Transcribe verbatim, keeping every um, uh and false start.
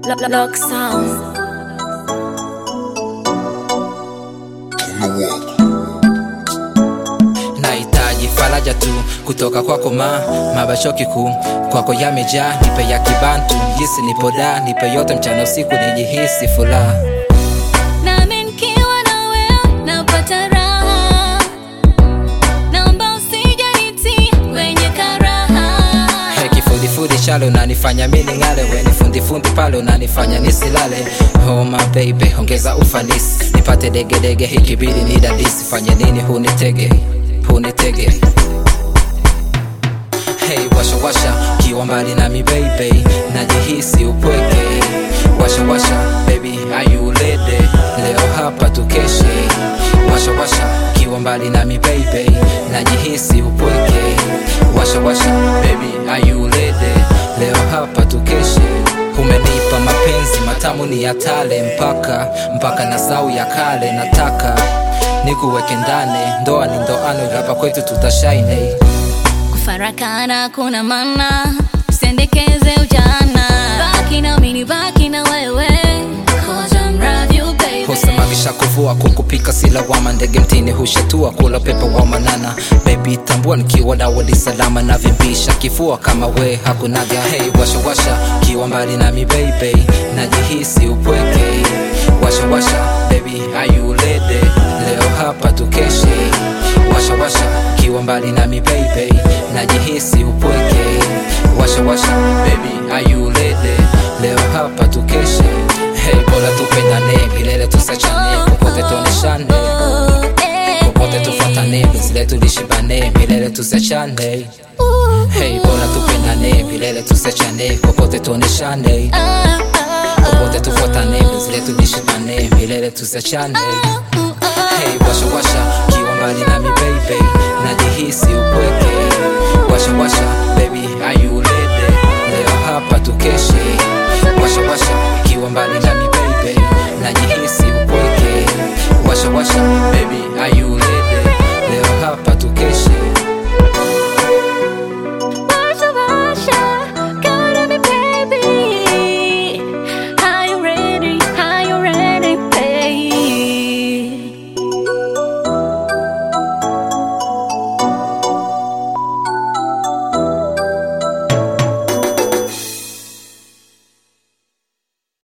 Lock sound. Nahitaji faraja tu kutoka kwako ma mabasho kikuu kwako yamejaa, nipe ya kibantu jinsi nipo da, nipe yote mchana usiku nijihisi furaha. Nami nikiwa na wewe napata raha, naomba usijaniti wenye karaha. Hey, kifudifudi chalo unanifanya mimi ngale, we ni fundifundi pale unanifanya nisilale. Oh my baby, ongeza ufanisi nipate dege dege, hiki bidi ni dadisi, fanye nini hunitege hunitege. Hey, washa washa kiwa mbali nami baby, najihisi upweke. Washa washa baby, are you ready? Leo hapa tukeshe. Washa washa kiwa mbali nami baby, najihisi upweke. Washa washa baby, are you ready? Leo hapa tukeshe. Umenipa mapenzi matamu ni ya tale, mpaka mpaka na sau ya kale. Nataka nikuweke ndani, ndoa ni ndoano, hapa kwetu tutashaine. Kufarakana kuna maana, usendekeze ujana. Baki na mimi, baki na wewe, cause I'm love you baby. Husamagisha kuvua kukupika sila wama, ndege mtini hushatua kula pepa wa manana. Baby tambua nikiwa na wali salama, na vimbisha kifua kama we hakunaga. Hey, washa washa kiwa mbali nami baby, najihisi upweke. Washa washa baby, are you ready? Leo hapa tukeshe. Washa washa kiwa mbali nami baby, najihisi upweke. Washa washa baby, are you ready? Leo hapa tukeshe. Hey, bora tupendane milele tusachane, popote tuoneshane, popote tufuatane, zile tulishibane milele tusachane. Hey, bora tupendane milele tusachane, popote tuoneshane, popote tufuatane, zile tulishibane milele tusachane. Hey, washa washa kiwa mbali nami baby, najihisi upweke. Washa washa baby, are you ready? Leo hapa tukeshe. Washa washa kiwa mbali nami baby, najihisi upweke. Washa washa baby, are